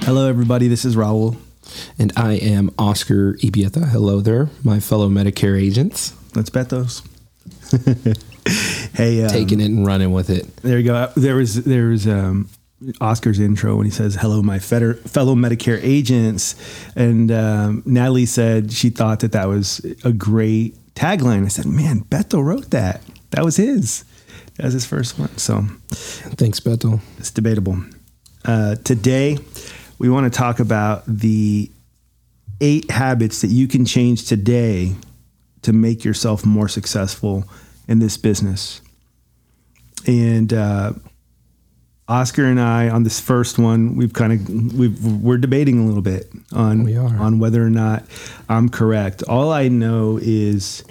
Hello, everybody. This is Raul. And I am Oscar Ibieta. Hello there, my fellow Medicare agents. Let's bet those. Hey, taking it and running with it. There you go. There was Oscar's intro when he says, "Hello, my fellow Medicare agents," and Natalie said she thought that was a great tagline. I said, "Man, Beto wrote that. That was his. That was his first one." So, thanks, Beto. It's debatable. Today, we want to talk about the 8 habits that you can change today to make yourself more successful in this business. And Oscar and I, on this first one, we're debating a little bit on whether or not I'm correct. All I know is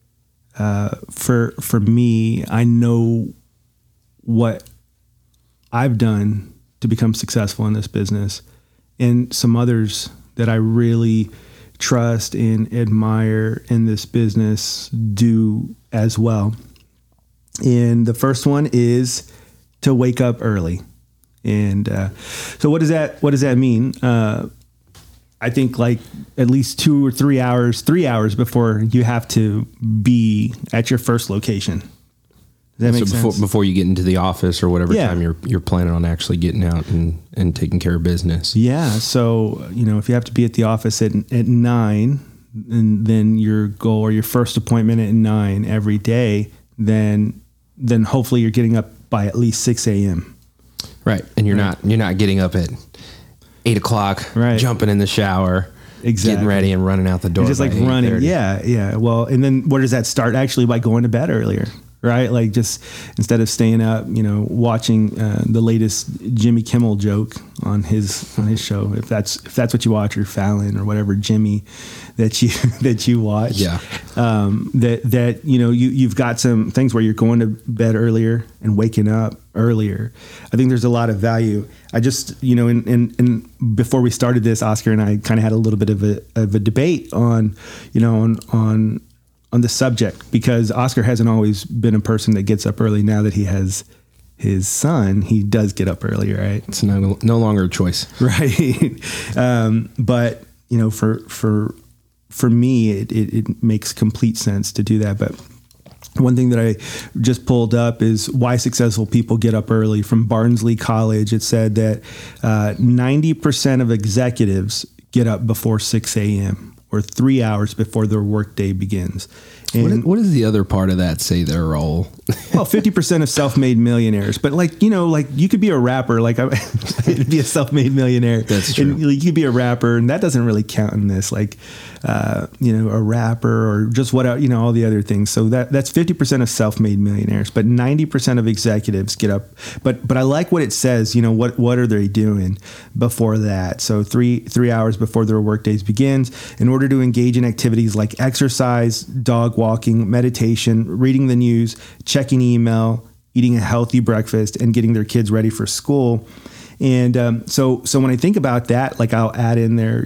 for me, I know what I've done to become successful in this business, and some others that I really trust and admire in this business do as well. And the first one is to wake up early. And so what does that mean? I think like at least 2 or 3 hours, 3 hours before you have to be at your first location. Does that make sense? Before you get into the office or whatever time you're planning on actually getting out and taking care of business. Yeah. So, if you have to be at the office at 9, and then your goal or your first appointment at 9 every day, then hopefully you're getting up by at least 6 a.m. Right. And you're not getting up at 8 o'clock, jumping in the shower, getting ready and running out the door. You're just like running. Yeah. Well, and then where does that start? Actually, by going to bed earlier. Right? Like just instead of staying up, watching the latest Jimmy Kimmel joke on his show, if that's what you watch, or Fallon or whatever Jimmy that you watch. Yeah. You've got some things where you're going to bed earlier and waking up earlier. I think there's a lot of value. I just, in before we started this, Oscar and I kind of had a little bit of a debate on the subject, because Oscar hasn't always been a person that gets up early. Now that he has his son, he does get up early, right? It's no longer a choice. Right. But for me, it makes complete sense to do that. But one thing that I just pulled up is why successful people get up early from Barnsley College. It said that 90% of executives get up before 6 a.m. or 3 hours before their workday begins. And what does the other part of that say there, Raul? Well, 50% of self-made millionaires. But you could be a rapper, be a self-made millionaire. That's true. And you could be a rapper, and that doesn't really count in this. A rapper or just all the other things. So that's 50% of self-made millionaires, but 90% of executives get up. But I like what it says. What are they doing before that? So three hours before their workdays begins, in order to engage in activities like exercise, dog walking, meditation, reading the news, checking email, eating a healthy breakfast, and getting their kids ready for school. And so when I think about that, I'll add in there,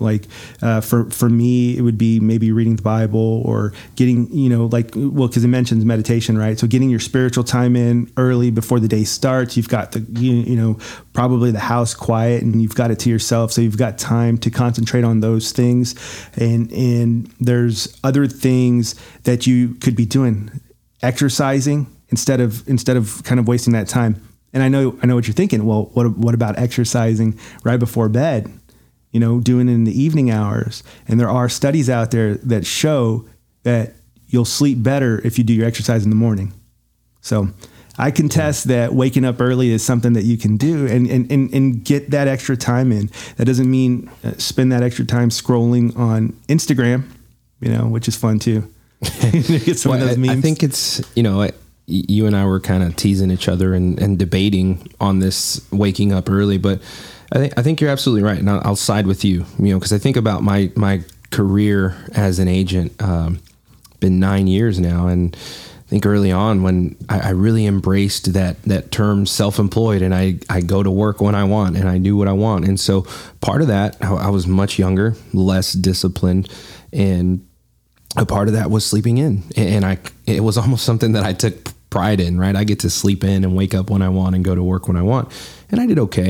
for me, it would be maybe reading the Bible or getting, because it mentions meditation, right? So getting your spiritual time in early before the day starts. You've got probably the house quiet, and you've got it to yourself. So you've got time to concentrate on those things. And there's other things that you could be doing, exercising instead of kind of wasting that time. And I know what you're thinking. Well, what about exercising right before bed? Doing it in the evening hours. And there are studies out there that show that you'll sleep better if you do your exercise in the morning. So I contest that waking up early is something that you can do and get that extra time in. That doesn't mean spend that extra time scrolling on Instagram, which is fun too. Get some of those memes. I think it's, you and I were kind of teasing each other and debating on this waking up early, but I think you're absolutely right. And I'll side with you, because I think about my career as an agent, been 9 years now. And I think early on when I really embraced that term self-employed, and I go to work when I want and I do what I want. And so part of that, I was much younger, less disciplined, and a part of that was sleeping in. And it was almost something that I took pride in, right? I get to sleep in and wake up when I want and go to work when I want. And I did okay.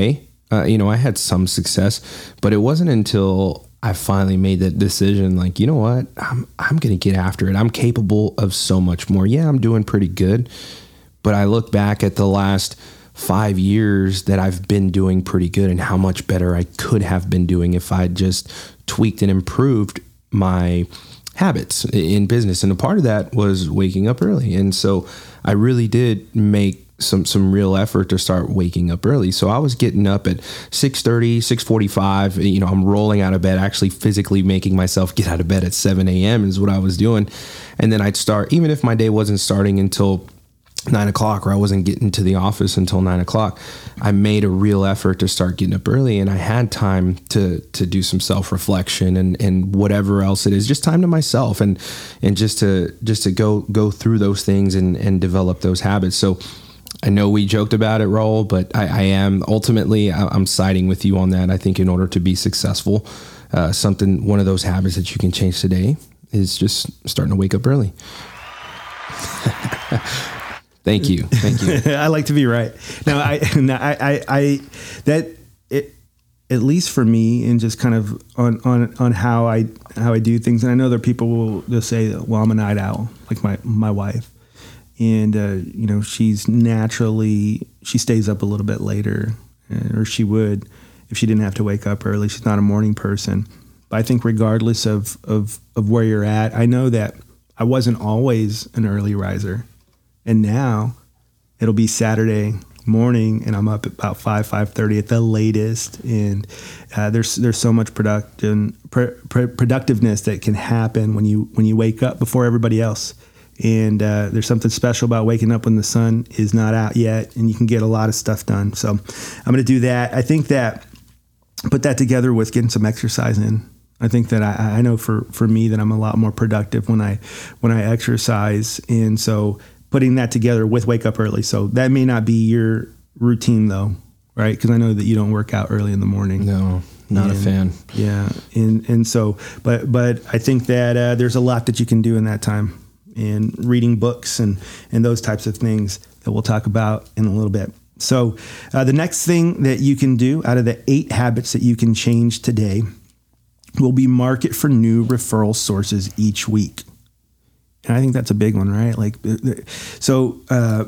I had some success, but it wasn't until I finally made that decision, like, you know what, I'm going to get after it. I'm capable of so much more. Yeah, I'm doing pretty good, but I look back at the last 5 years that I've been doing pretty good and how much better I could have been doing if I just tweaked and improved my habits in business. And a part of that was waking up early. And so I really did make some real effort to start waking up early. So I was getting up at 6:30, 6:45. I'm rolling out of bed, actually physically making myself get out of bed at 7 a.m. is what I was doing. And then I'd start, even if my day wasn't starting until 9 o'clock, or I wasn't getting to the office until 9 o'clock, I made a real effort to start getting up early, and I had time to do some self-reflection and whatever else it is, just time to myself and just to go through those things and develop those habits. So I know we joked about it, Raul, but I am ultimately, I'm siding with you on that. I think in order to be successful, one of those habits that you can change today is just starting to wake up early. Thank you. I like to be right. Now, at least for me, and just kind of on how I do things. And I know there are people will just say, well, I'm a night owl, like my wife. And, she stays up a little bit later, or she would if she didn't have to wake up early. She's not a morning person. But I think regardless of where you're at, I know that I wasn't always an early riser. And now it'll be Saturday morning and I'm up at about 5:30 at the latest. And there's so much productiveness that can happen when you wake up before everybody else. And there's something special about waking up when the sun is not out yet, and you can get a lot of stuff done. So I'm going to do that. I think that put that together with getting some exercise in. I think that I know for me that I'm a lot more productive when I exercise. And so putting that together with wake up early. So that may not be your routine though, right? Because I know that you don't work out early in the morning. No. Not a fan. Yeah. And so, but I think that there's a lot that you can do in that time. And reading books and those types of things that we'll talk about in a little bit. So the next thing that you can do out of the 8 habits that you can change today will be market for new referral sources each week. And I think that's a big one, right? So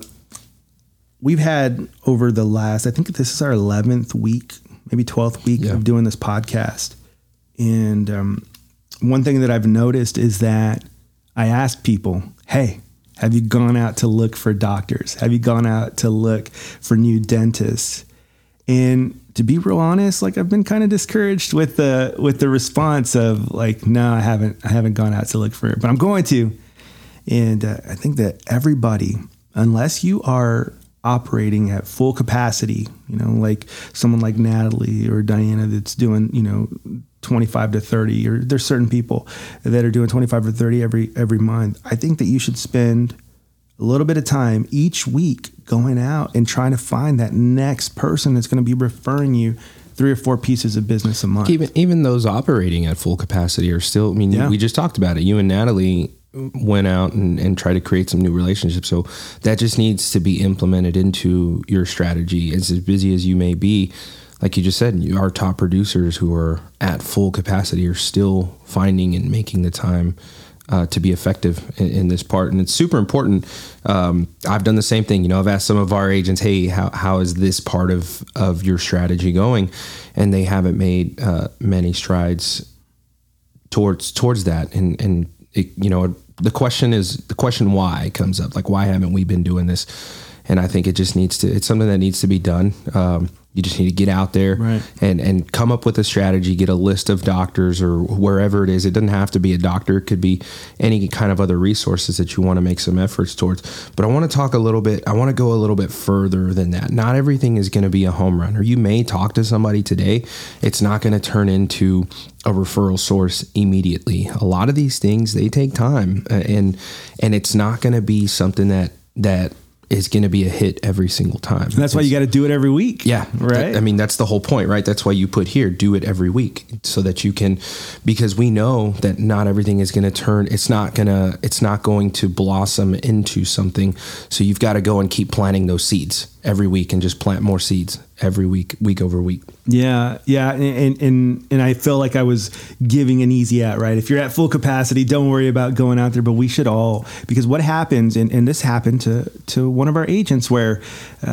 we've had over the last, I think this is our 11th week, maybe 12th week of doing this podcast. And one thing that I've noticed is that I ask people, hey, have you gone out to look for doctors? Have you gone out to look for new dentists? And to be real honest, I've been kind of discouraged with the response of no, I haven't gone out to look for it, but I'm going to. And I think that everybody, unless you are operating at full capacity, like someone like Natalie or Diana that's doing, 25 to 30, or there's certain people that are doing 25 or 30 every month. I think that you should spend a little bit of time each week going out and trying to find that next person that's going to be referring you 3 or 4 pieces of business a month. Even those operating at full capacity are still, we just talked about it. You and Natalie went out and tried to create some new relationships. So that just needs to be implemented into your strategy. As busy as you may be, like you just said, our top producers who are at full capacity are still finding and making the time to be effective in this part. And it's super important. I've done the same thing. I've asked some of our agents, hey, how is this part of your strategy going? And they haven't made many strides towards that. And it, the question why comes up. Why haven't we been doing this? And I think it's something that needs to be done. You just need to get out there and come up with a strategy, get a list of doctors or wherever it is. It doesn't have to be a doctor. It could be any kind of other resources that you want to make some efforts towards. But I want to talk a little bit. I want to go a little bit further than that. Not everything is going to be a home run, or you may talk to somebody today. It's not going to turn into a referral source immediately. A lot of these things, they take time, and it's not going to be something that is going to be a hit every single time. And that's why you got to do it every week. Yeah. Right. That's the whole point, right? That's why you put here, do it every week so that you can, because we know that not everything is going to turn, it's not going to blossom into something. So you've got to go and keep planting those seeds every week and just plant more seeds every week over week. Yeah. And I feel like I was giving an easy out, right? If you're at full capacity, don't worry about going out there. But we should all, because what happens, and this happened to one of our agents where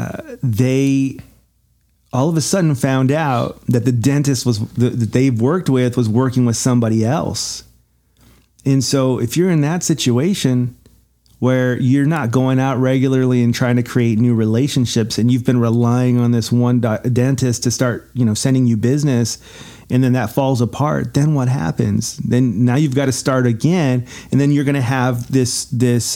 they all of a sudden found out that the dentist that they've worked with was working with somebody else. And so if you're in that situation where you're not going out regularly and trying to create new relationships, and you've been relying on this one dentist to start, sending you business, and then that falls apart, then what happens? Then now you've got to start again, and then you're going to have this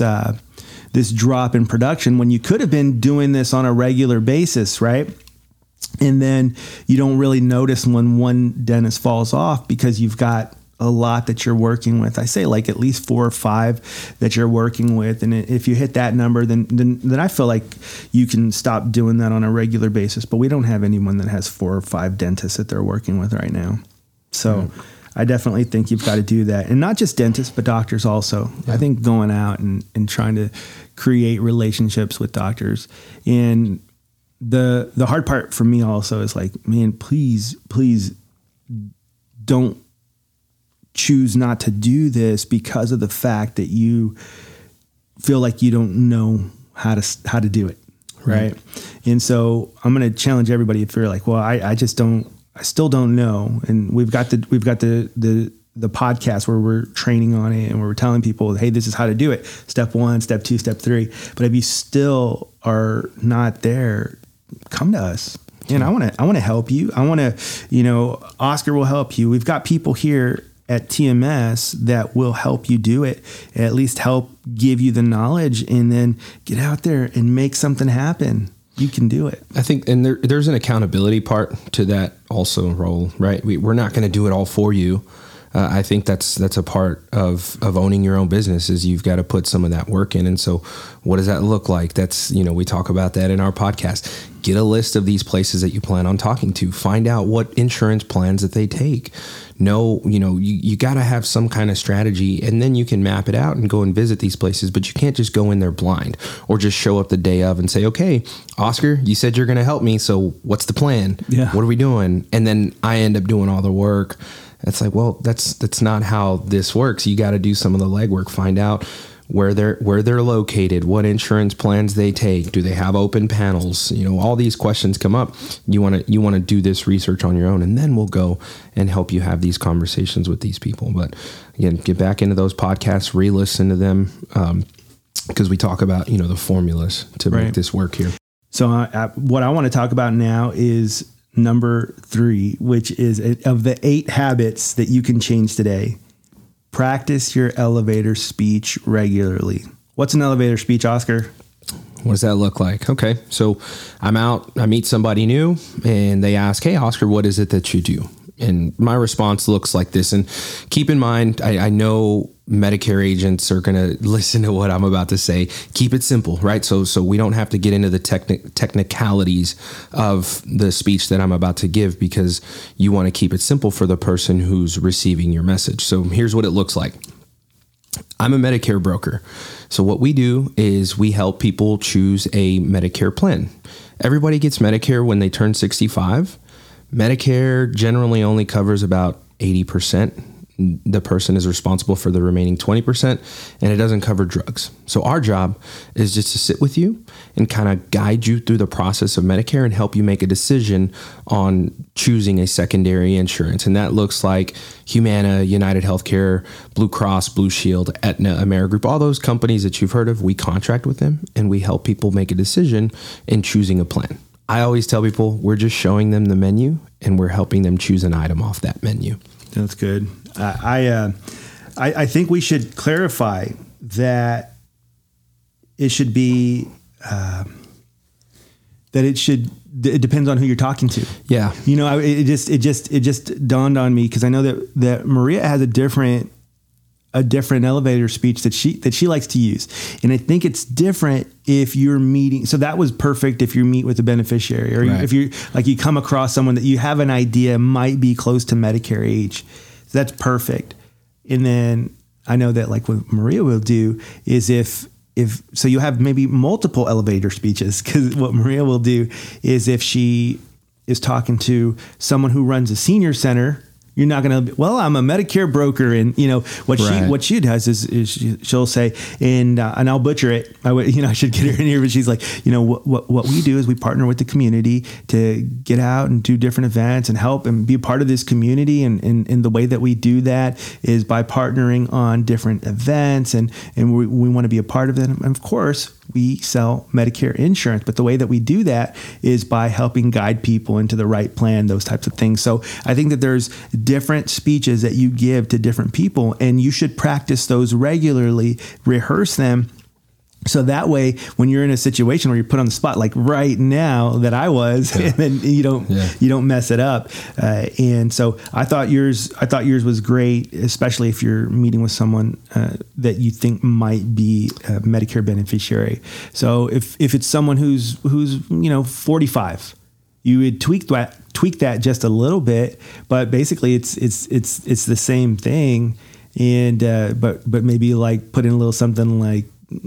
drop in production when you could have been doing this on a regular basis, right? And then you don't really notice when one dentist falls off because you've got a lot that you're working with. I say like at least 4 or 5 that you're working with. And if you hit that number, then I feel like you can stop doing that on a regular basis. But we don't have anyone that has 4 or 5 dentists that they're working with right now. So I definitely think you've got to do that. And not just dentists, but doctors also. Yeah. I think going out and trying to create relationships with doctors. And the hard part for me also is like, man, please don't choose not to do this because of the fact that you feel like you don't know how to do it. Right. And so I'm going to challenge everybody if you're like, well, I still don't know. And we've got the podcast where we're training on it and we're telling people, hey, this is how to do it. Step 1, step 2, step 3. But if you still are not there, come to us. And I want to help you. I want to, Oscar will help you. We've got people here at TMS that will help you do it, at least help give you the knowledge, and then get out there and make something happen. You can do it. I think, and there's an accountability part to that also, Raul, right? We're not going to do it all for you. I think that's a part of owning your own business is you've got to put some of that work in. And so what does that look like? That's, we talk about that in our podcast. Get a list of these places that you plan on talking to. Find out what insurance plans that they take. You got to have some kind of strategy, and then you can map it out and go and visit these places. But you can't just go in there blind or just show up the day of and say, okay, Oscar, you said you're going to help me. So what's the plan? Yeah. What are we doing? And then I end up doing all the work. It's like, well, that's not how this works. You got to do some of the legwork, find out where they're located, what insurance plans they take, do they have open panels? All these questions come up. You want to do this research on your own, and then we'll go and help you have these conversations with these people. But again, get back into those podcasts, re-listen to them, because we talk about the formulas to make this work here. So what I want to talk about now is number 3, which is of the 8 habits that you can change today. Practice your elevator speech regularly. What's an elevator speech, Oscar? What does that look like? Okay. So I'm out, I meet somebody new, and they ask, hey, Oscar, what is it that you do? And my response looks like this. And keep in mind, I know Medicare agents are going to listen to what I'm about to say. Keep it simple, right? So we don't have to get into the technicalities of the speech that I'm about to give, because you want to keep it simple for the person who's receiving your message. So here's what it looks like. I'm a Medicare broker. So what we do is we help people choose a Medicare plan. Everybody gets Medicare when they turn 65. Medicare generally only covers about 80%. The person is responsible for the remaining 20%, and it doesn't cover drugs. So our job is just to sit with you and kind of guide you through the process of Medicare and help you make a decision on choosing a secondary insurance. And that looks like Humana, United Healthcare, Blue Cross, Blue Shield, Aetna, Amerigroup, all those companies that you've heard of. We contract with them, and we help people make a decision in choosing a plan. I always tell people we're just showing them the menu, and we're helping them choose an item off that menu. That's good. I think we should clarify that it should be it depends on who you're talking to. Yeah. It just dawned on me, because I know that Maria has a different elevator speech that she likes to use. And I think it's different if you're meeting. So that was perfect if you meet with a beneficiary, or if you come across someone that you have an idea might be close to Medicare age. So that's perfect. And then I know that like what Maria will do is if so you have maybe multiple elevator speeches, because what Maria will do is if she is talking to someone who runs a senior center. You're not going to, well, I'm a Medicare broker. And what she does is she'll say, and I'll butcher it. I should get her in here, but she's like, what we do is we partner with the community to get out and do different events and help and be a part of this community. And the way that we do that is by partnering on different events and we want to be a part of them. And of course, we sell Medicare insurance, but the way that we do that is by helping guide people into the right plan, those types of things. So I think that there's different speeches that you give to different people, and you should practice those regularly, rehearse them. So that way, when you're in a situation where you're put on the spot, like right now that I was, and then you don't mess it up. And so I thought yours was great, especially if you're meeting with someone that you think might be a Medicare beneficiary. So if it's someone who's 45, you would tweak that just a little bit, but basically it's the same thing. And but maybe like put in a little something like,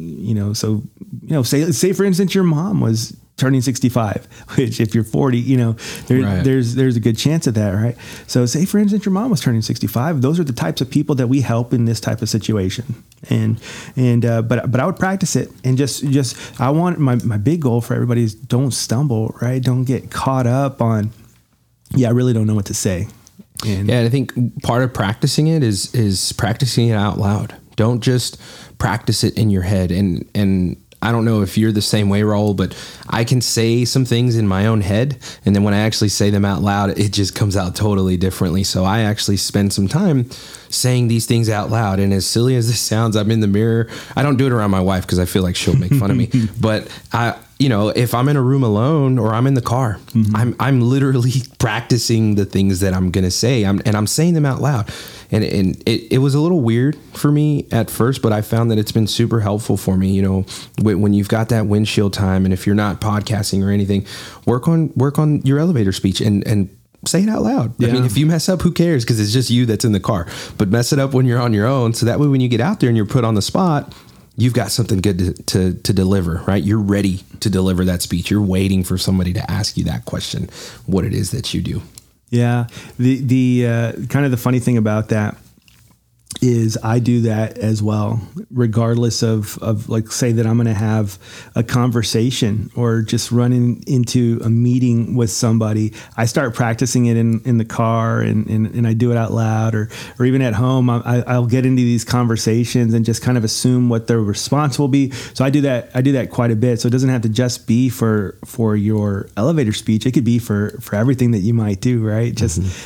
say for instance, your mom was turning 65, which if you're 40, there's a good chance of that. Right. So say for instance, your mom was turning 65. Those are the types of people that we help in this type of situation. But I would practice it and just, I want my big goal for everybody is don't stumble, right? Don't get caught up on, I really don't know what to say. And I think part of practicing it is practicing it out loud. Don't just practice it in your head. And I don't know if you're the same way, Raul, but I can say some things in my own head, and then when I actually say them out loud, it just comes out totally differently. So I actually spend some time saying these things out loud. And as silly as this sounds, I'm in the mirror. I don't do it around my wife because I feel like she'll make fun of me. But if I'm in a room alone or I'm in the car, I'm literally practicing the things that I'm going to say. I'm saying them out loud. And it was a little weird for me at first, but I found that it's been super helpful for me. When you've got that windshield time, and if you're not podcasting or anything, work on your elevator speech and say it out loud. Yeah. I mean, if you mess up, who cares? Because it's just you that's in the car. But mess it up when you're on your own. So that way, when you get out there and you're put on the spot, you've got something good to deliver, right? You're ready to deliver that speech. You're waiting for somebody to ask you that question, what it is that you do. Yeah. The kind of the funny thing about that is I do that as well, regardless of like, say that I'm going to have a conversation or just running into a meeting with somebody. I start practicing it in the car and I do it out loud or even at home. I'll get into these conversations and just kind of assume what their response will be. So I do that quite a bit. So it doesn't have to just be for your elevator speech. It could be for everything that you might do, right?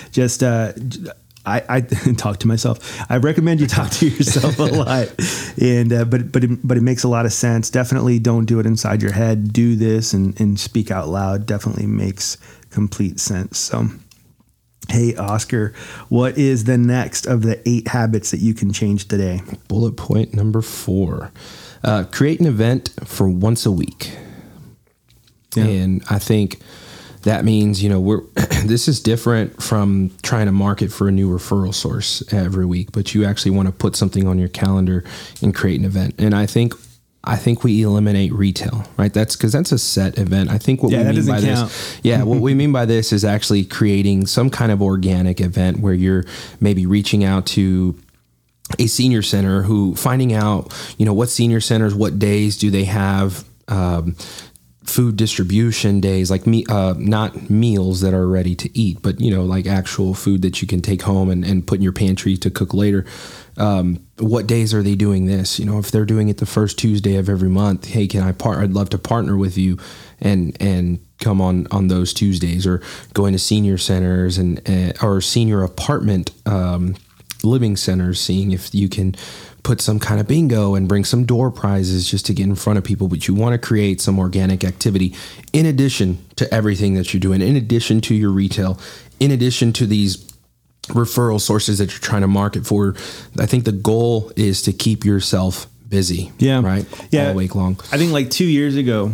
I talk to myself. I recommend you talk to yourself a lot, and but it makes a lot of sense. Definitely don't do it inside your head. Do this and speak out loud. Definitely makes complete sense. So, hey, Oscar, what is the next of the 8 habits that you can change today? Bullet point number 4: create an event for once a week. Yeah. And I think that means, this is different from trying to market for a new referral source every week, but you actually want to put something on your calendar and create an event. And I think we eliminate retail, right? That's because that's a set event. I think what we mean by this, what we mean by this is actually creating some kind of organic event where you're maybe reaching out to a senior center finding out, what senior centers, what days do they have, food distribution days, like not meals that are ready to eat, but like actual food that you can take home and put in your pantry to cook later. What days are they doing this? If they're doing it the first Tuesday of every month, hey, I'd love to partner with you and come on those Tuesdays, or go into senior centers or senior apartment living centers, seeing if you can put some kind of bingo and bring some door prizes just to get in front of people. But you want to create some organic activity in addition to everything that you're doing, in addition to your retail, in addition to these referral sources that you're trying to market for. I think the goal is to keep yourself busy. Yeah. Right. Yeah. All week long. I think like 2 years ago,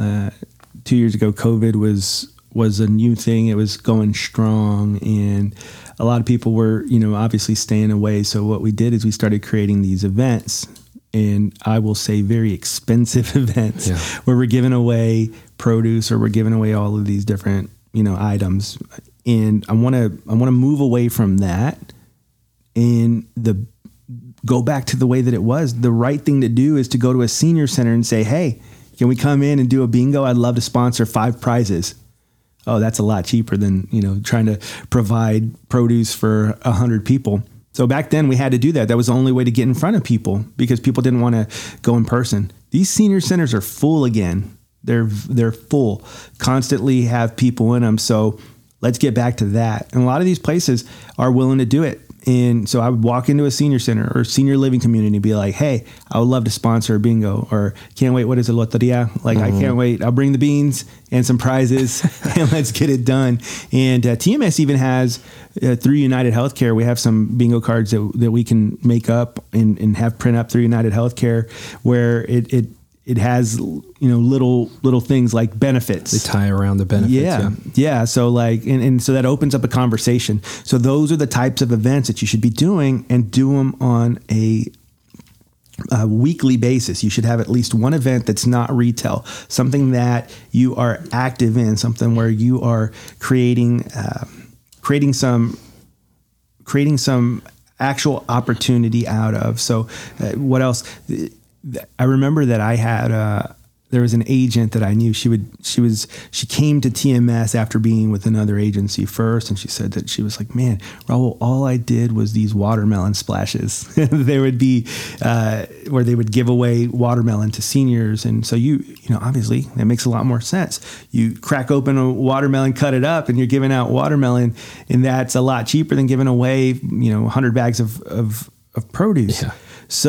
COVID was a new thing. It was going strong, and a lot of people were, obviously staying away. So what we did is we started creating these events, and I will say very expensive events where we're giving away produce, or we're giving away all of these different, items, and I want to move away from that and go back to the way that it was. The right thing to do is to go to a senior center and say, hey, can we come in and do a bingo? I'd love to sponsor 5 prizes. Oh, that's a lot cheaper than, trying to provide produce for 100 people. So back then we had to do that. That was the only way to get in front of people because people didn't want to go in person. These senior centers are full again. They're full, constantly have people in them. So let's get back to that. And a lot of these places are willing to do it. And so I would walk into a senior center or senior living community and be like, hey, I would love to sponsor a bingo, or can't wait. What is it? Loteria? Like, I can't wait. I'll bring the beans and some prizes and let's get it done. And TMS even has, through United Healthcare, we have some bingo cards that we can make up and have print up through United Healthcare, where it has, little things like benefits. They tie around the benefits. Yeah. So and so that opens up a conversation. So those are the types of events that you should be doing, and do them on a weekly basis. You should have at least one event that's not retail, something that you are active in, something where you are creating some actual opportunity out of. So what else? I remember that I had there was an agent that I knew. She came to TMS after being with another agency first, and she said that she was like, man, Raul, all I did was these watermelon splashes. There would be where they would give away watermelon to seniors, and so obviously that makes a lot more sense. You crack open a watermelon, cut it up, and you're giving out watermelon, and that's a lot cheaper than giving away 100 bags of produce. Yeah.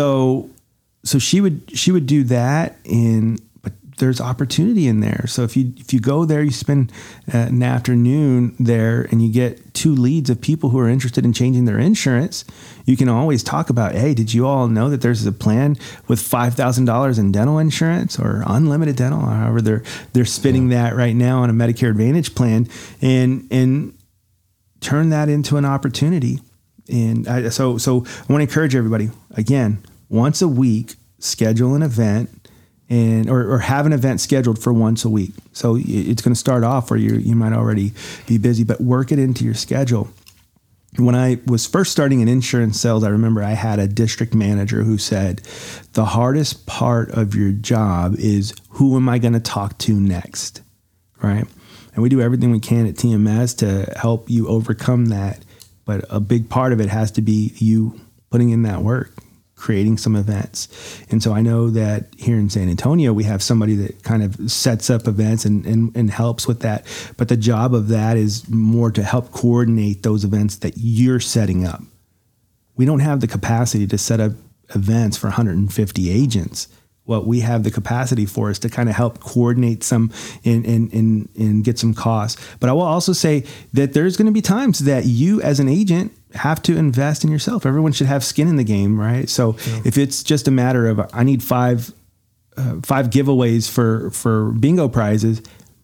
So she would do that, but there's opportunity in there. So if you go there, you spend an afternoon there, and you get 2 leads of people who are interested in changing their insurance, you can always talk about, hey, did you all know that there's a plan with $5,000 in dental insurance or unlimited dental? However, they're spinning that right now on a Medicare Advantage plan, and turn that into an opportunity. And so I want to encourage everybody, again, once a week, schedule an event or have an event scheduled for once a week. So it's going to start off where you might already be busy, but work it into your schedule. When I was first starting in insurance sales, I remember I had a district manager who said, the hardest part of your job is who am I going to talk to next, right? And we do everything we can at TMS to help you overcome that. But a big part of it has to be you putting in that work, creating some events. And so I know that here in San Antonio, we have somebody that kind of sets up events and helps with that. But the job of that is more to help coordinate those events that you're setting up. We don't have the capacity to set up events for 150 agents. What we have the capacity for is to kind of help coordinate some and get some costs. But I will also say that there's going to be times that you as an agent have to invest in yourself. Everyone should have skin in the game, right? So if it's just a matter of I need five giveaways for bingo prizes,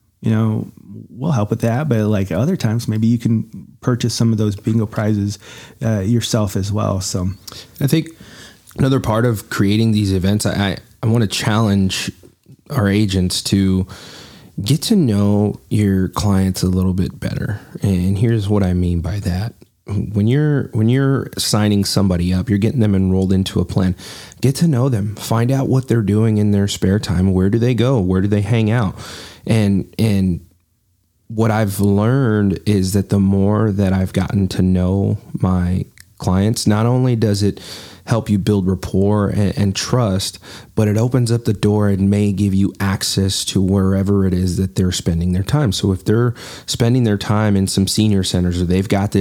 we'll help with that. But like other times, maybe you can purchase some of those bingo prizes yourself as well. So I think another part of creating these events, I want to challenge our agents to get to know your clients a little bit better. And here's what I mean by that. When you're signing somebody up, you're getting them enrolled into a plan, get to know them, find out what they're doing in their spare time. Where do they go? Where do they hang out? And what I've learned is that the more that I've gotten to know my clients, not only does it help you build rapport and trust, but it opens up the door and may give you access to wherever it is that they're spending their time. So if they're spending their time in some senior centers, or they've got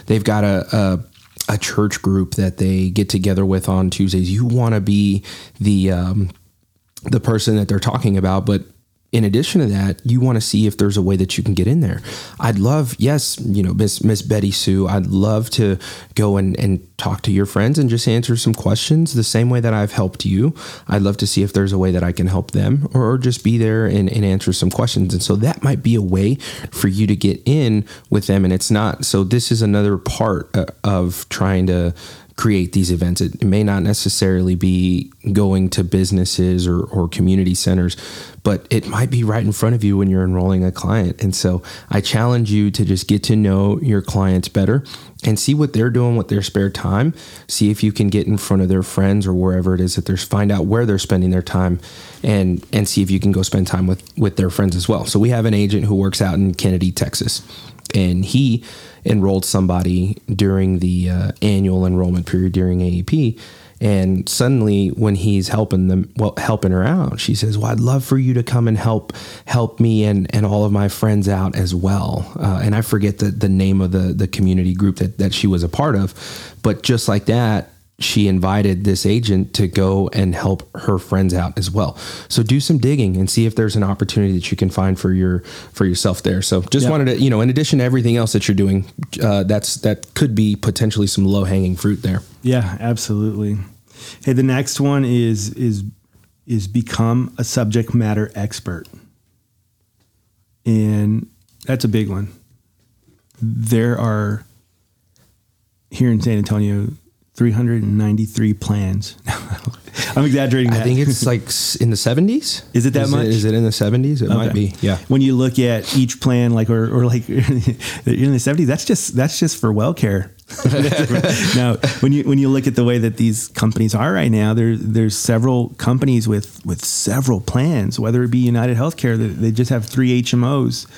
a church group that they get together with on Tuesdays, you want to be the person that they're talking about. But in addition to that, you want to see if there's a way that you can get in there. I'd love, Miss Betty Sue, I'd love to go and talk to your friends and just answer some questions the same way that I've helped you. I'd love to see if there's a way that I can help them, or just be there and answer some questions. And so that might be a way for you to get in with them. And it's not, so this is another part of trying to create these events. It may not necessarily be going to businesses or community centers, but it might be right in front of you when you're enrolling a client. And so I challenge you to just get to know your clients better and see what they're doing with their spare time. See if you can get in front of their friends or wherever it is that find out where they're spending their time, and see if you can go spend time with their friends as well. So we have an agent who works out in Kennedy, Texas, and he enrolled somebody during the annual enrollment period during AEP. And suddenly when he's helping her out, she says, well, I'd love for you to come and help me and all of my friends out as well. And I forget the name of the community group that she was a part of. But just like that, she invited this agent to go and help her friends out as well. So do some digging and see if there's an opportunity that you can find for yourself there. So just wanted to, in addition to everything else that you're doing, that could be potentially some low hanging fruit there. Yeah, absolutely. Hey, the next one is become a subject matter expert. And that's a big one. There are, here in San Antonio, 393 plans. I'm exaggerating that. I think it's like in the 70s. Is it that much? Is it in the 70s? It might be. Yeah. When you look at each plan, like or like in the 70s, that's just for well care. Now, when you look at the way that these companies are right now, there's several companies with several plans. Whether it be United Healthcare, they just have 3 HMOs,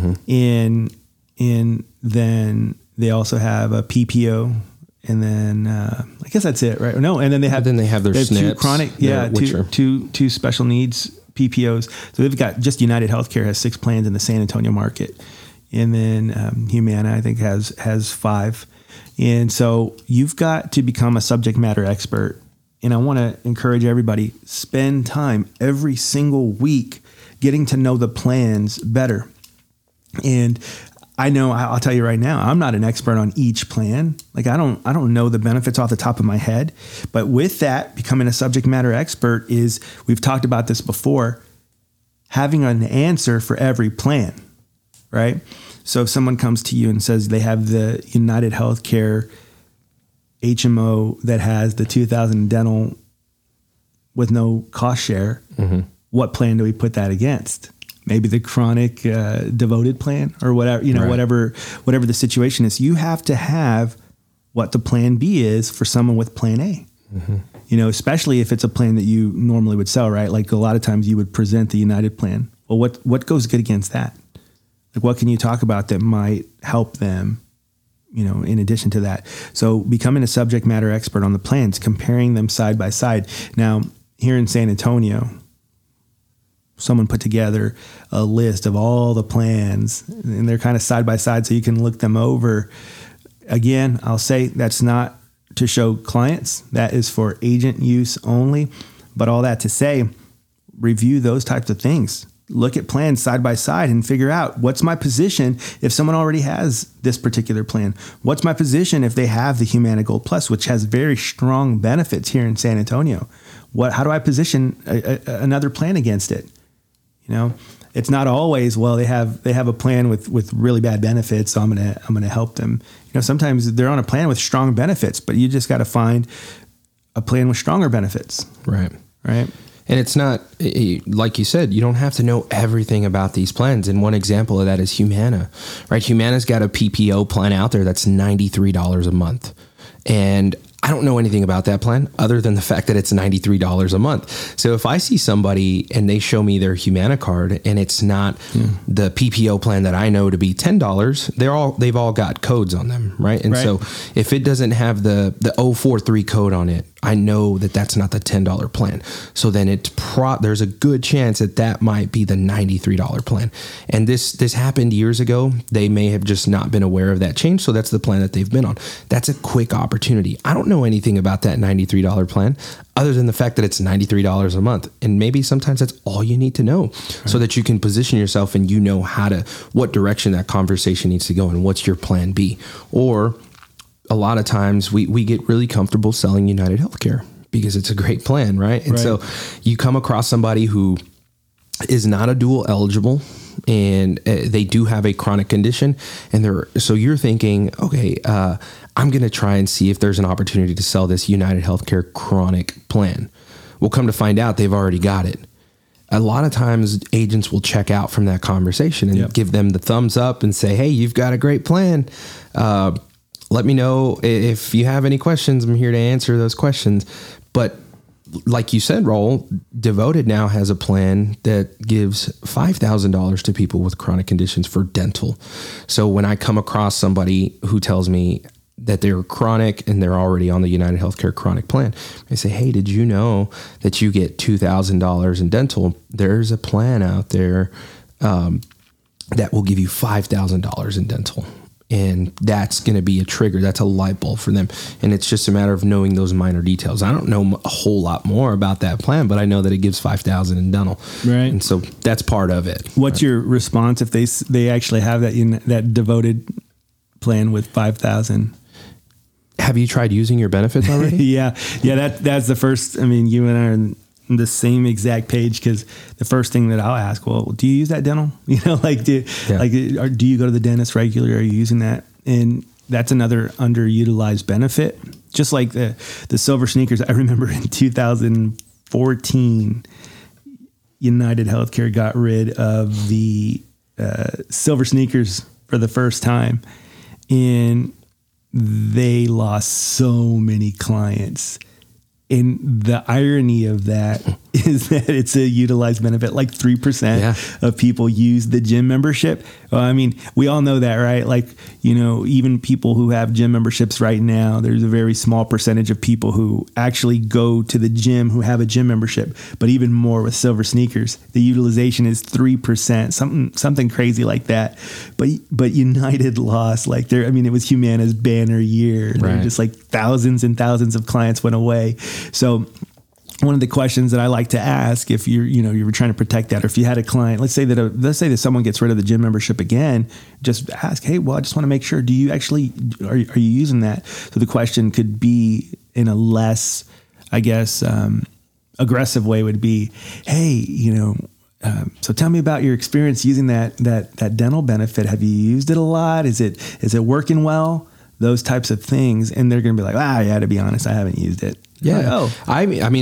and then they also have a PPO. And then I guess that's it, right? No, and then they have their SNPs, two chronic, two special needs PPOs. So they've got just United Healthcare has 6 plans in the San Antonio market, and then Humana I think has 5. And so you've got to become a subject matter expert. And I want to encourage everybody, spend time every single week getting to know the plans better. And I know, I'll tell you right now, I'm not an expert on each plan. Like I don't know the benefits off the top of my head. But with that, becoming a subject matter expert is, we've talked about this before, having an answer for every plan, right? So if someone comes to you and says they have the United Healthcare HMO that has the 2,000 dental with no cost share, what plan do we put that against? Maybe the chronic devoted plan or whatever, whatever the situation is. You have to have what the plan B is for someone with plan A. Especially if it's a plan that you normally would sell, right? Like a lot of times you would present the United plan. Well, what goes good against that? Like what can you talk about that might help them, in addition to that? So becoming a subject matter expert on the plans, comparing them side by side. Now, here in San Antonio, someone put together a list of all the plans, and they're kind of side by side so you can look them over. Again, I'll say that's not to show clients. That is for agent use only. But all that to say, review those types of things. Look at plans side by side and figure out, what's my position if someone already has this particular plan? What's my position if they have the Humana Gold Plus, which has very strong benefits here in San Antonio? How do I position another plan against it? It's not always, well, they have a plan with really bad benefits, so I'm gonna help them. Sometimes they're on a plan with strong benefits, but you just got to find a plan with stronger benefits. Right. And it's not, like you said, you don't have to know everything about these plans. And one example of that is Humana, right? Humana's got a PPO plan out there that's $93 a month. And I don't know anything about that plan other than the fact that it's $93 a month. So if I see somebody and they show me their Humana card and it's not the PPO plan that I know to be $10, they've all got codes on them, right? And so if it doesn't have the 043 code on it, I know that that's not the $10 plan. So then there's a good chance that might be the $93 plan. And this happened years ago. They may have just not been aware of that change. So that's the plan that they've been on. That's a quick opportunity. I don't know anything about that $93 plan other than the fact that it's $93 a month. And maybe sometimes that's all you need to know so that you can position yourself and what direction that conversation needs to go and what's your plan B. Or a lot of times we get really comfortable selling United Healthcare because it's a great plan, right? And so you come across somebody who is not a dual eligible and they do have a chronic condition, and so you're thinking, okay, I'm going to try and see if there's an opportunity to sell this United Healthcare chronic plan. We'll come to find out they've already got it. a lot of times agents will check out from that conversation and give them the thumbs up and say, hey, you've got a great plan. Let me know if you have any questions. I'm here to answer those questions. But like you said, Raul, Devoted now has a plan that gives $5,000 to people with chronic conditions for dental. So when I come across somebody who tells me that they're chronic and they're already on the United Healthcare chronic plan, I say, hey, did you know that you get $2,000 in dental? There's a plan out there that will give you $5,000 in dental. And that's going to be a trigger. That's a light bulb for them. And it's just a matter of knowing those minor details. I don't know a whole lot more about that plan, but I know that it gives $5,000 in dental. Right. And so that's part of it. What's your response if they actually have that Devoted plan with $5,000? Have you tried using your benefits already? Yeah. That's the first. I mean, you and I are on the same exact page, because the first thing that I'll ask, well, do you use that dental? Like do you go to the dentist regularly? Are you using that? And that's another underutilized benefit. Just like the Silver Sneakers. I remember in 2014, United Healthcare got rid of the Silver Sneakers for the first time, and they lost so many clients. And the irony of that is that it's a utilized benefit. Like 3% of people use the gym membership. Well, I mean, we all know that, right? Like, even people who have gym memberships right now, there's a very small percentage of people who actually go to the gym who have a gym membership. But even more with Silver Sneakers, the utilization is 3%, something crazy like that. But United lost, it was Humana's banner year. Right. Just like thousands and thousands of clients went away. So one of the questions that I like to ask, if you were trying to protect that, or if you had a client, let's say that someone gets rid of the gym membership again, just ask, hey, well, I just want to make sure, do you actually, are you using that? So the question could be in a less, I guess, aggressive way would be, hey, so tell me about your experience using that dental benefit. Have you used it a lot? Is it working well? Those types of things. And they're going to be like, yeah, to be honest, I haven't used it. Yeah. I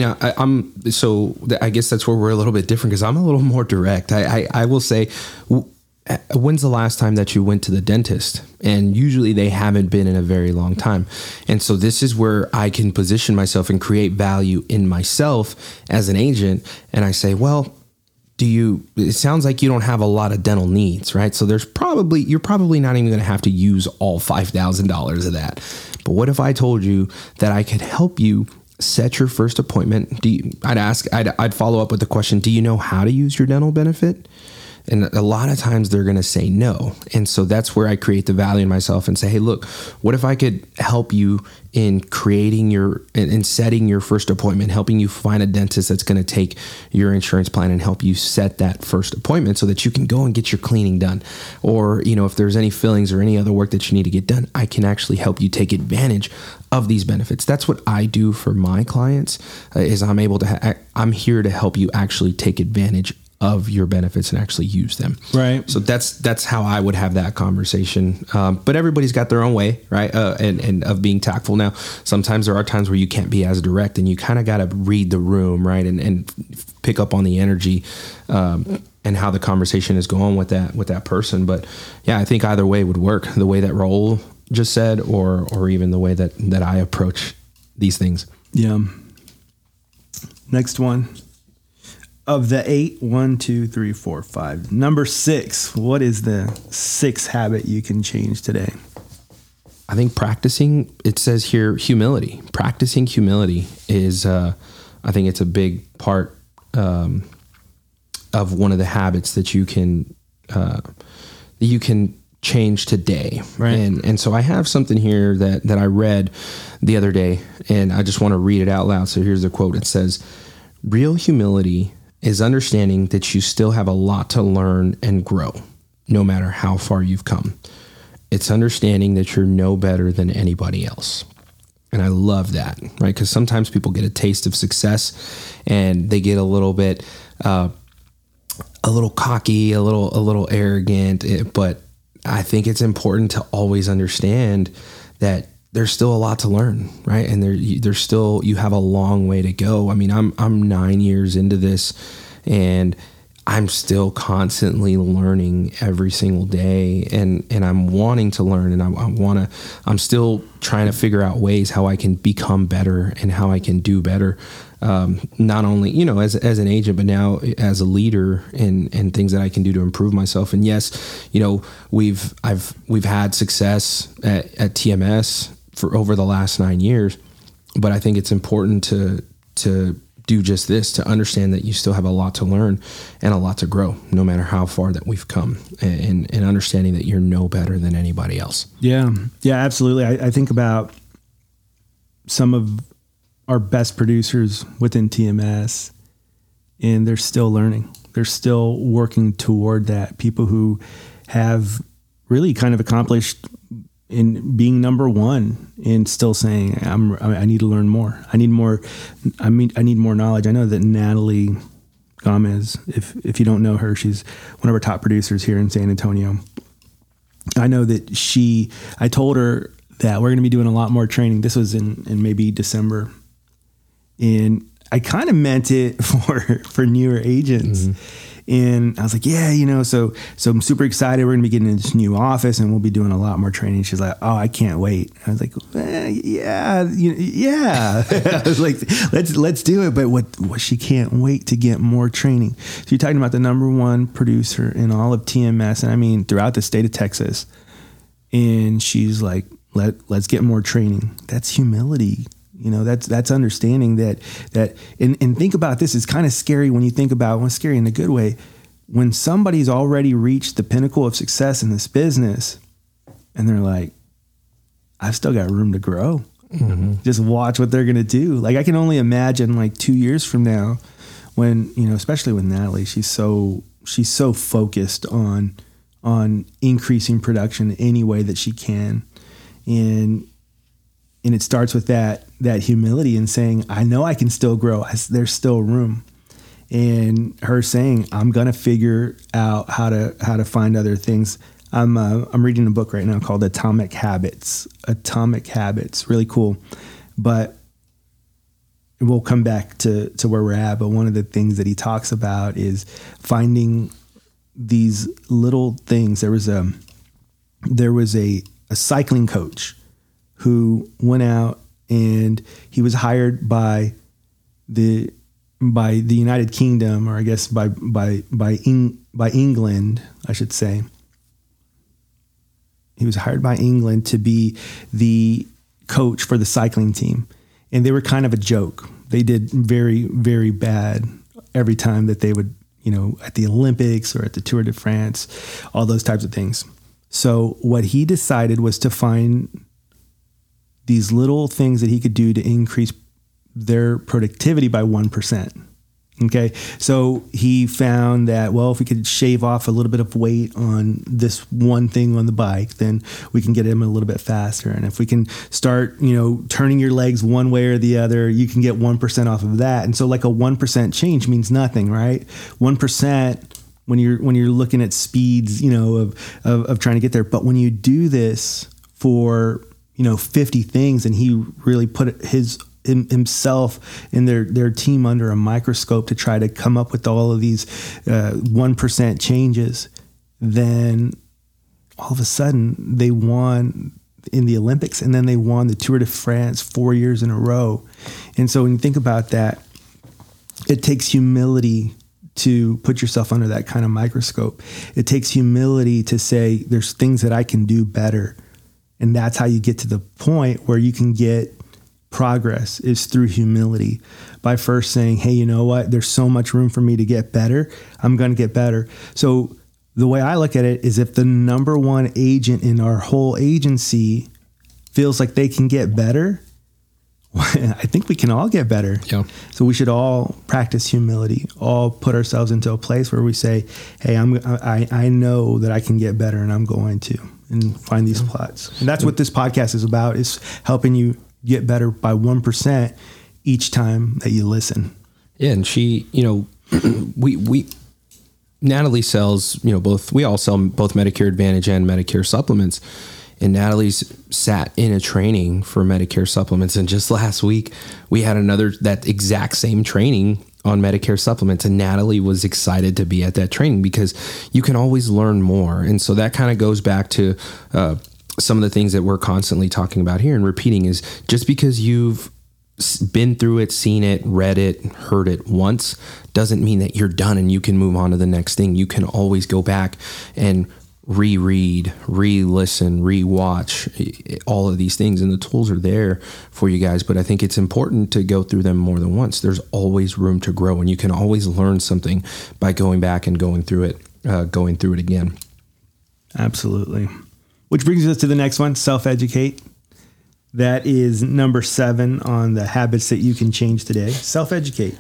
guess that's where we're a little bit different, because I'm a little more direct. I will say, when's the last time that you went to the dentist? And usually they haven't been in a very long time. And so this is where I can position myself and create value in myself as an agent. And I say, well, it sounds like you don't have a lot of dental needs, right? So you're probably not even going to have to use all $5,000 of that. But what if I told you that I could help you set your first appointment? I'd follow up with the question, do you know how to use your dental benefit? And a lot of times they're going to say no. And so that's where I create the value in myself and say, hey, look, what if I could help you in creating in setting your first appointment, helping you find a dentist that's going to take your insurance plan and help you set that first appointment so that you can go and get your cleaning done. Or, if there's any fillings or any other work that you need to get done, I can actually help you take advantage of these benefits. That's what I do for my clients, is I'm here to help you actually take advantage of your benefits and actually use them. Right. So that's how I would have that conversation. But everybody's got their own way, right? And of being tactful. Now, sometimes there are times where you can't be as direct, and you kind of got to read the room, right? And pick up on the energy, and how the conversation is going with that person. But yeah, I think either way would work. The way that Raul just said, or even the way that I approach these things. Yeah. Next one. Of the 8, 1, 2, 3, 4, 5. Number 6. What is the 6th habit you can change today? I think practicing, it says here, humility. Practicing humility is, I think it's a big part of one of the habits that you can change today. Right. And so I have something here that I read the other day, and I just want to read it out loud. So here's the quote. It says, real humility is understanding that you still have a lot to learn and grow, no matter how far you've come. It's understanding that you're no better than anybody else. And I love that, right? Because sometimes people get a taste of success and they get a little bit, a little cocky, a little arrogant. But I think it's important to always understand that there's still a lot to learn, right? And there's still, you have a long way to go. I mean, I'm 9 years into this, And I'm still constantly learning every single day, and I'm wanting to learn, and I'm still trying to figure out ways how I can become better and how I can do better. Not only, you know, as an agent, but now as a leader, and things that I can do to improve myself. And yes, you know, we've had success at TMS for over the last 9 years, but I think it's important to do just this, to understand that you still have a lot to learn and a lot to grow, no matter how far that we've come, and understanding that you're no better than anybody else. Yeah, absolutely. I think about some of our best producers within TMS, and they're still learning. They're still working toward that. People who have really kind of accomplished in being number one and still saying, I need to learn more. I need more knowledge. I know that Natalie Gomez, if you don't know her, she's one of our top producers here in San Antonio. I know that I told her that we're going to be doing a lot more training. This was in maybe December. And I kind of meant it for newer agents. Mm-hmm. And I was like, yeah, you know, so I'm super excited. We're going to be getting in this new office and we'll be doing a lot more training. She's like, oh, I can't wait. I was like, yeah. I was like, let's do it. But what she can't wait to get more training. So you're talking about the number one producer in all of TMS. And I mean, throughout the state of Texas. And she's like, let's get more training. That's humility. You know, that's understanding that and think about this. It's kind of scary when you think about, well, scary in a good way, when somebody's already reached the pinnacle of success in this business and they're like, I've still got room to grow. Mm-hmm. Just watch what they're going to do. Like, I can only imagine like 2 years from now when, you know, especially with Natalie, she's so focused on increasing production any way that she can. And it starts with that humility and saying, I know I can still grow. There's still room. And her saying, I'm going to figure out how to find other things. I'm reading a book right now called Atomic Habits. Really cool. But we'll come back to where we're at. But one of the things that he talks about is finding these little things. There was a cycling coach who went out and he was hired by the United Kingdom, or I guess by England, I should say. He was hired by England to be the coach for the cycling team. And they were kind of a joke. They did very, very bad every time that they would, you know, at the Olympics or at the Tour de France, all those types of things. So what he decided was to find these little things that he could do to increase their productivity by 1%. Okay. So he found that, well, if we could shave off a little bit of weight on this one thing on the bike, then we can get him a little bit faster. And if we can start, you know, turning your legs one way or the other, you can get 1% off of that. And so like a 1% change means nothing, right? 1% when you're looking at speeds, you know, of trying to get there. But when you do this for, you know, 50 things, and he really put himself and their team under a microscope to try to come up with all of these 1% changes, then all of a sudden they won in the Olympics, and then they won the Tour de France 4 years in a row. And so when you think about that, it takes humility to put yourself under that kind of microscope. It takes humility to say, there's things that I can do better. And that's how you get to the point where you can get progress, is through humility, by first saying, hey, you know what? There's so much room for me to get better. I'm going to get better. So the way I look at it is, if the number one agent in our whole agency feels like they can get better, I think we can all get better. Yeah. So we should all practice humility, all put ourselves into a place where we say, hey, I know that I can get better, and I'm going to, and find these plots. And that's what this podcast is about, is helping you get better by 1% each time that you listen. Yeah. And she, you know, Natalie sells, you know, we all sell both Medicare Advantage and Medicare supplements. And Natalie's sat in a training for Medicare supplements. And just last week we had that exact same training on Medicare supplements, and Natalie was excited to be at that training because you can always learn more. And so that kind of goes back to some of the things that we're constantly talking about here and repeating is just because you've been through it, seen it, read it, heard it once, doesn't mean that you're done and you can move on to the next thing. You can always go back and reread, re-listen, re-watch all of these things, and the tools are there for you guys. But I think it's important to go through them more than once. There's always room to grow, and you can always learn something by going back and going through it again. Absolutely. Which brings us to the next one, self-educate. That is number 7 on the habits that you can change today. Self-educate.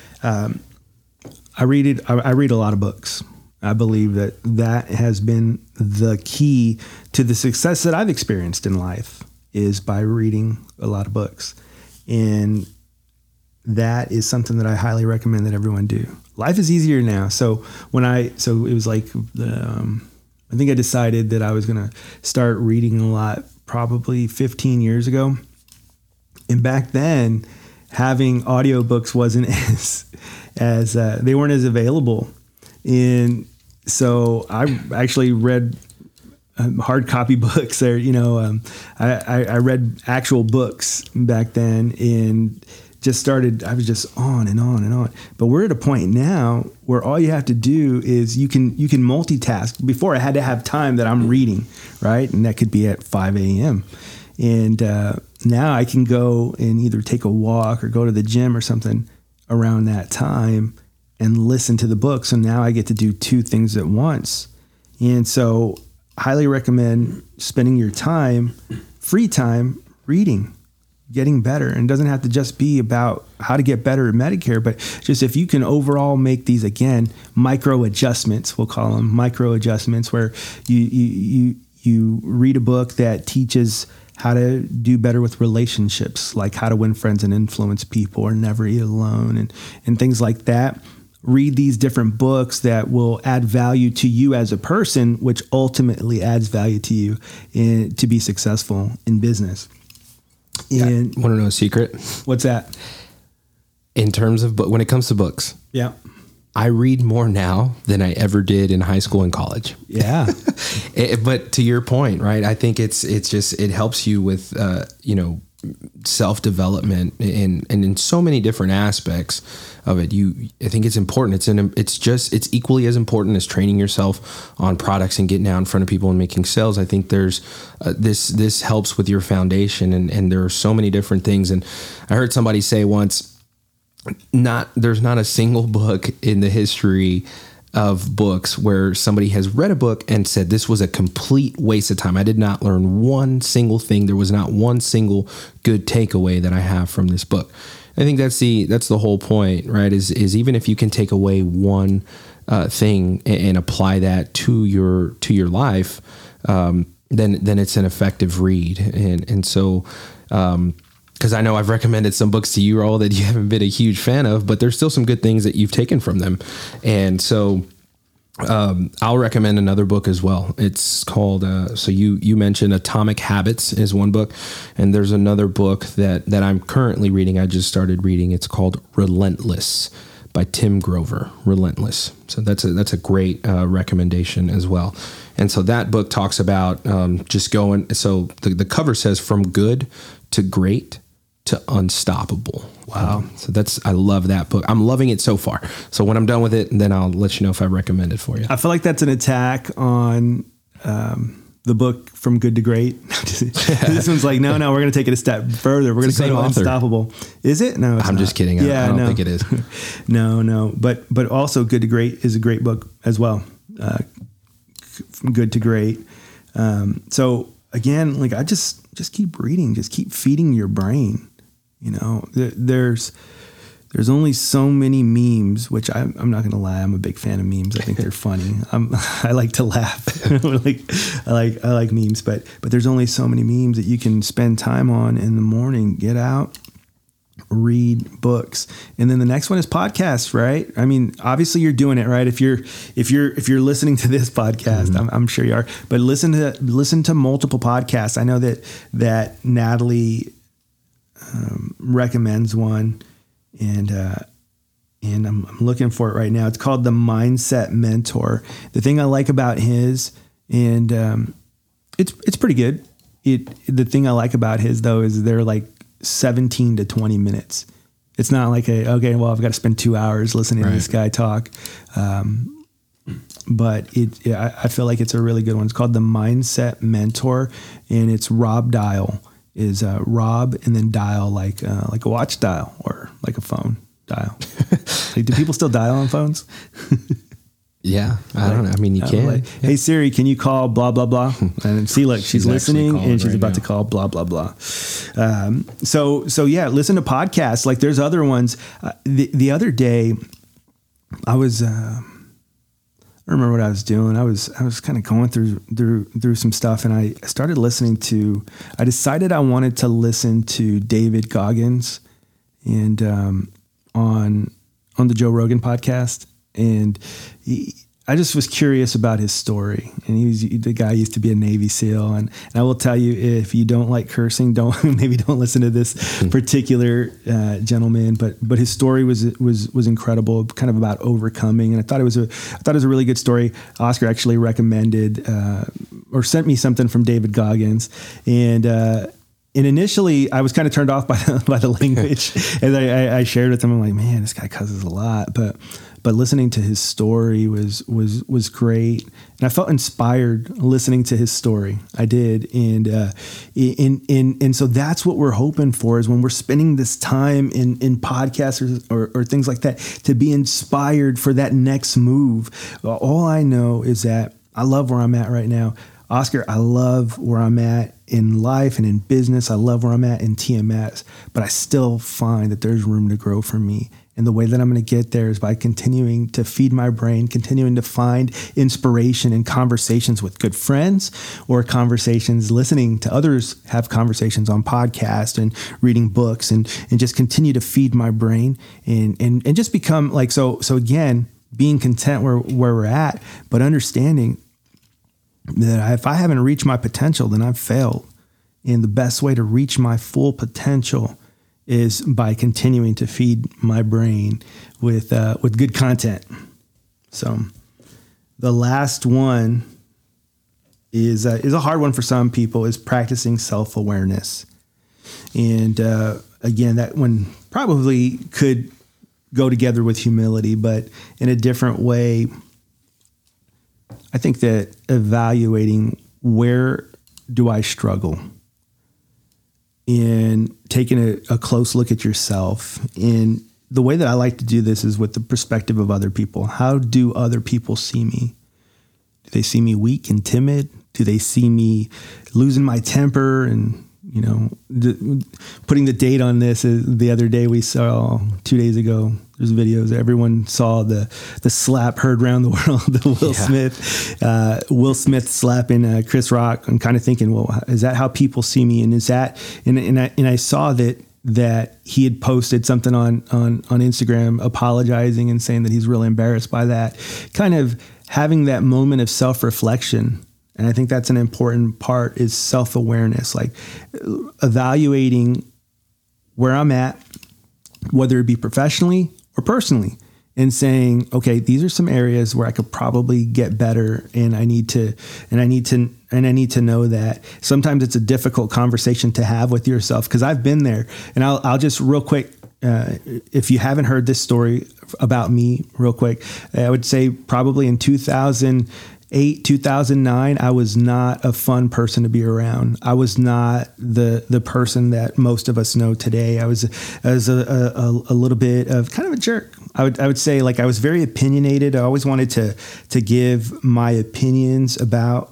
I read a lot of books. I believe that has been the key to the success that I've experienced in life is by reading a lot of books. And that is something that I highly recommend that everyone do. Life is easier now. So it was like, I think I decided that I was going to start reading a lot probably 15 years ago. And back then, having audiobooks wasn't as they weren't as available. And so I actually read hard copy books there. I read actual books back then and I was just on and on and on. But we're at a point now where all you have to do is you can multitask. Before I had to have time that I'm reading, right? And that could be at 5 a.m. And now I can go and either take a walk or go to the gym or something around that time and listen to the book. So now I get to do 2 things at once. And so highly recommend spending your time, free time, reading, getting better. And it doesn't have to just be about how to get better at Medicare, but just if you can overall make these, again, micro adjustments, we'll call them micro adjustments, where you read a book that teaches how to do better with relationships, like how to win friends and influence people or never eat alone and things like that. Read these different books that will add value to you as a person, which ultimately adds value to you to be successful in business. And want to know a secret? What's that? In terms of when it comes to books, yeah, I read more now than I ever did in high school and college. Yeah, but to your point, right? I think it helps you with self-development and in so many different aspects of it. I think it's important. It's equally as important as training yourself on products and getting out in front of people and making sales. I think there's this helps with your foundation, and there are so many different things. And I heard somebody say once, there's not a single book in the history of books where somebody has read a book and said, this was a complete waste of time. I did not learn one single thing. There was not one single good takeaway that I have from this book. I think that's the whole point, right? Is even if you can take away one thing and apply that to your life, then it's an effective read. And so, because I know I've recommended some books to you all that you haven't been a huge fan of, but there's still some good things that you've taken from them. And so I'll recommend another book as well. It's called, so you mentioned Atomic Habits is one book, and there's another book that I'm currently reading. I just started reading. It's called Relentless by Tim Grover. Relentless. So that's a great recommendation as well. And so that book talks about just going. So the cover says from good to great to unstoppable. Wow. So I love that book. I'm loving it so far. So when I'm done with it, then I'll let you know if I recommend it for you. I feel like that's an attack on the book From Good to Great. This one's like, no, we're going to take it a step further. We're going to go to Unstoppable. Is it? No, it's I'm not. just kidding. I don't think it is. No. But also Good to Great is a great book as well. From Good to Great. So again, like I just keep reading, just keep feeding your brain. There's only so many memes, which I'm not going to lie. I'm a big fan of memes. I think they're funny. I like to laugh. I like memes, but there's only so many memes that you can spend time on in the morning. Get out, read books. And then the next one is podcasts, right? I mean, obviously you're doing it, right? If you're listening to this podcast, mm-hmm. I'm sure you are, but listen to multiple podcasts. I know that Natalie recommends one, and and I'm looking for it right now. It's called The Mindset Mentor. The thing I like about his, and it's pretty good. The thing I like about his though is they're like 17 to 20 minutes. It's not like okay, well, I've got to spend 2 hours listening to this guy talk. But I feel like it's a really good one. It's called The Mindset Mentor, and it's Rob Dial. Is Rob and then dial like a watch dial or like a phone dial. Like, do people still dial on phones? Yeah, I don't know. I mean, you can. Like, hey Siri, can you call blah blah blah? And see, look, she's listening and she's about to call blah blah blah. So yeah, listen to podcasts. Like, there's other ones. The other day, I was. I don't remember what I was doing. I was kind of going through some stuff, and I started listening to. I decided I wanted to listen to David Goggins, and on the Joe Rogan podcast, and I just was curious about his story. And the guy used to be a Navy SEAL, and I will tell you, if you don't like cursing, don't listen to this particular gentleman. But his story was incredible, kind of about overcoming. And I thought it was a really good story. Oscar actually recommended or sent me something from David Goggins, and initially I was kind of turned off by the language, and I shared with him. I'm like, man, this guy cusses a lot, but listening to his story was great, and I felt inspired listening to his story. I did, and so that's what we're hoping for, is when we're spending this time in podcasts or things like that, to be inspired for that next move. All I know is that I love where I'm at right now. Oscar, I love where I'm at in life and in business. I love where I'm at in TMS, but I still find that there's room to grow for me. And the way that I'm going to get there is by continuing to feed my brain, continuing to find inspiration in conversations with good friends, or conversations, listening to others have conversations on podcasts and reading books, and just continue to feed my brain and just become like, so again, being content where we're at, but understanding that if I haven't reached my potential, then I've failed. And the best way to reach my full potential is by continuing to feed my brain with good content. So the last one is a hard one for some people, is practicing self-awareness. And again, that one probably could go together with humility, but in a different way. I think that evaluating, where do I struggle, and taking a close look at yourself. And the way that I like to do this is with the perspective of other people. How do other people see me? Do they see me weak and timid? Do they see me losing my temper? And, putting the date on this, the other day we saw, 2 days ago, there's videos. Everyone saw the slap heard around the world, the Will Smith slapping Chris Rock. I'm kind of thinking, well, is that how people see me? And is that, and I saw that he had posted something on Instagram apologizing and saying that he's really embarrassed by that, kind of having that moment of self-reflection. And I think that's an important part, is self-awareness, like evaluating where I'm at, whether it be professionally or personally, and saying, okay, these are some areas where I could probably get better. And I need to know that. Sometimes it's a difficult conversation to have with yourself, because I've been there. And I'll just real quick, if you haven't heard this story about me real quick, I would say probably in 2008, 2009, I was not a fun person to be around. I was not the person that most of us know today. I was a little bit of kind of a jerk. I would say, like, I was very opinionated. I always wanted to give my opinions about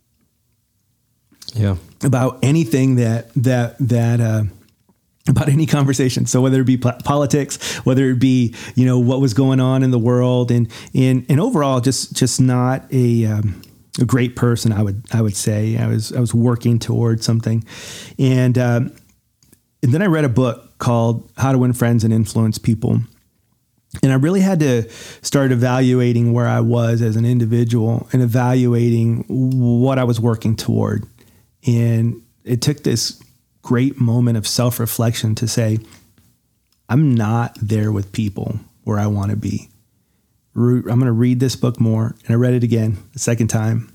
anything that about any conversation. So whether it be politics, whether it be, what was going on in the world, and overall, just not a great person. I would say I was working towards something. And then I read a book called How to Win Friends and Influence People. And I really had to start evaluating where I was as an individual and evaluating what I was working toward. And it took this great moment of self-reflection to say, I'm not there with people where I want to be. I'm going to read this book more. And I read it again a second time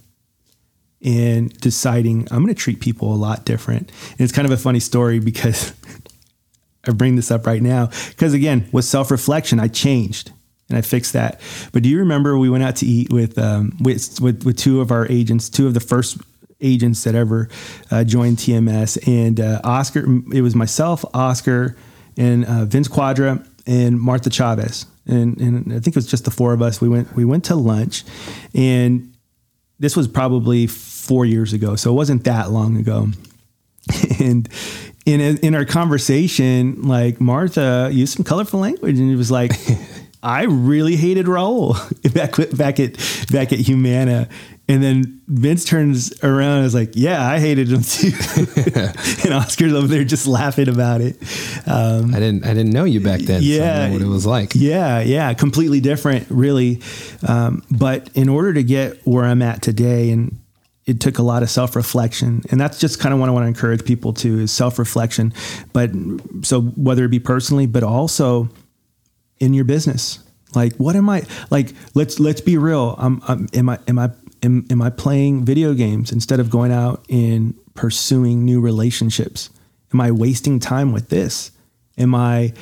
and deciding I'm going to treat people a lot different. And it's kind of a funny story because I bring this up right now because, again, with self-reflection, I changed and I fixed that. But do you remember we went out to eat with two of our agents, two of the first agents that ever joined TMS, and Oscar? It was myself, Oscar, and Vince Quadra and Martha Chavez, and I think it was just the four of us. We went to lunch, and this was probably 4 years ago, so it wasn't that long ago. And in our conversation, like, Martha used some colorful language, and it was like, I really hated Raul back at Humana. And then Vince turns around and is like, yeah, I hated him too. And Oscar's over there just laughing about it. I didn't know you back then. Yeah. So I don't know what it was like. Yeah. Completely different, really. But in order to get where I'm at today, and it took a lot of self-reflection, and that's just kind of what I want to encourage people to, is self-reflection. But so whether it be personally, but also in your business, like, what am I like? Let's be real. Am I playing video games instead of going out and pursuing new relationships? Am I wasting time with this? What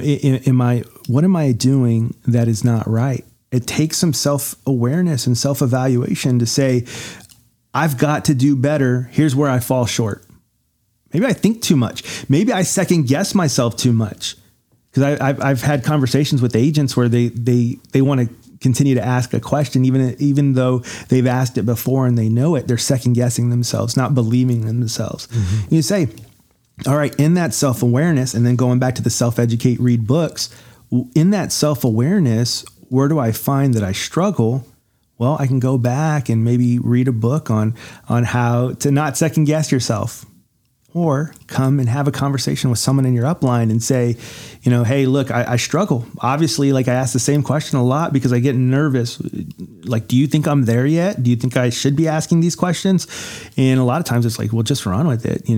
am I doing that is not right? It takes some self-awareness and self-evaluation to say, I've got to do better. Here's where I fall short. Maybe I think too much. Maybe I second guess myself too much. Because I've had conversations with agents where they want to continue to ask a question, even though they've asked it before and they know it. They're second guessing themselves, not believing in themselves. Mm-hmm. You say, all right, in that self-awareness, and then going back to the self-educate, read books, in that self-awareness, where do I find that I struggle? Well, I can go back and maybe read a book on how to not second guess yourself. Or come and have a conversation with someone in your upline and say, hey, look, I struggle. Obviously, like, I ask the same question a lot because I get nervous. Like, do you think I'm there yet? Do you think I should be asking these questions? And a lot of times it's like, well, just run with it,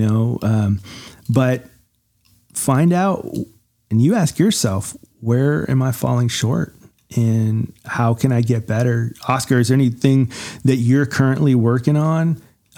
but find out, and you ask yourself, where am I falling short? And how can I get better? Oscar, is there anything that you're currently working on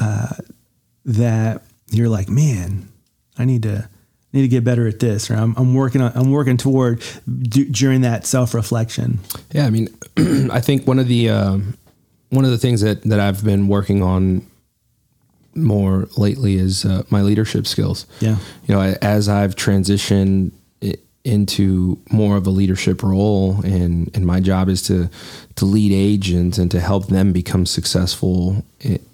that you're like, man, I need to get better at this, or I'm working toward during that self-reflection? Yeah. I mean, I think one of the things that I've been working on more lately is my leadership skills. Yeah. As I've transitioned into more of a leadership role, and my job is to lead agents and to help them become successful.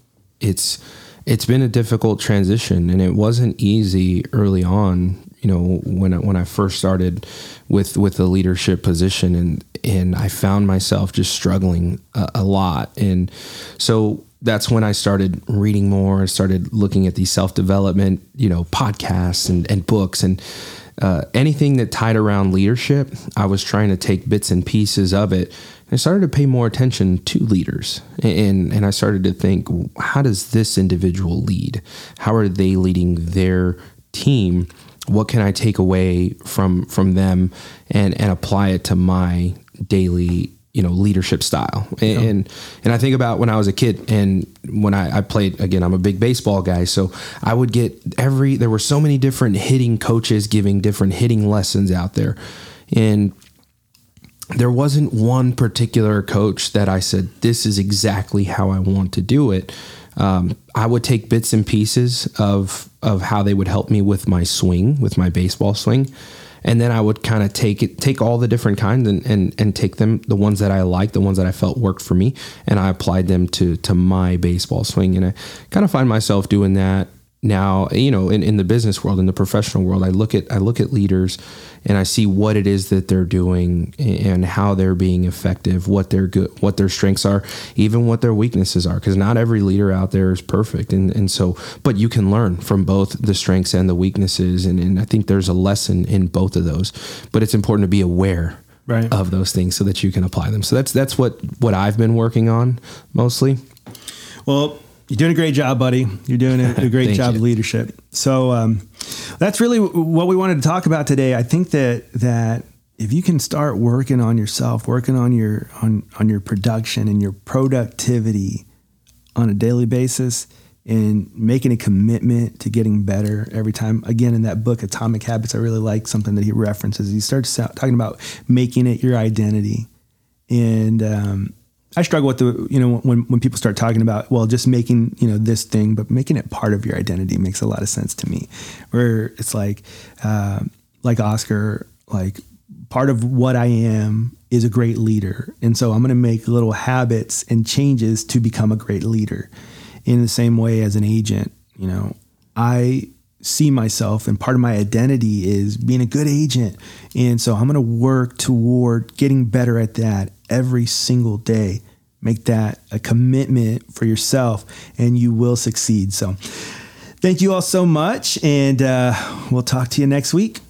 It's been a difficult transition, and it wasn't easy early on, when I first started with the leadership position, and I found myself just struggling a lot. And so that's when I started reading more. I started looking at these self-development, podcasts and books, and anything that tied around leadership. I was trying to take bits and pieces of it. I started to pay more attention to leaders, and I started to think, how does this individual lead? How are they leading their team? What can I take away from them and apply it to my daily, leadership style? And I think about when I was a kid, and when I played, again, I'm a big baseball guy. So I would get there were so many different hitting coaches giving different hitting lessons out there. And there wasn't one particular coach that I said, this is exactly how I want to do it. I would take bits and pieces of how they would help me with my swing, with my baseball swing. And then I would kind of take all the different kinds and take them, the ones that I liked, the ones that I felt worked for me, and I applied them to my baseball swing. And I kind of find myself doing that now, in the business world, in the professional world. I look at leaders, and I see what it is that they're doing and how they're being effective, what their strengths are, even what their weaknesses are, because not every leader out there is perfect. And so, but you can learn from both the strengths and the weaknesses. And I think there's a lesson in both of those, but it's important to be aware of those things so that you can apply them. So that's what I've been working on mostly. Well, you're doing a great job, buddy. You're doing a great job of leadership. So that's really what we wanted to talk about today. I think that if you can start working on yourself, working on your production and your productivity on a daily basis, and making a commitment to getting better every time. Again, in that book, Atomic Habits, I really like something that he references. He starts talking about making it your identity. And I struggle with when people start talking about, well, just making, this thing, but making it part of your identity makes a lot of sense to me. Where it's like Oscar, like part of what I am is a great leader. And so I'm going to make little habits and changes to become a great leader. In the same way as an agent, I see myself, and part of my identity is being a good agent. And so I'm going to work toward getting better at that every single day. Make that a commitment for yourself, and you will succeed. So thank you all so much, and we'll talk to you next week.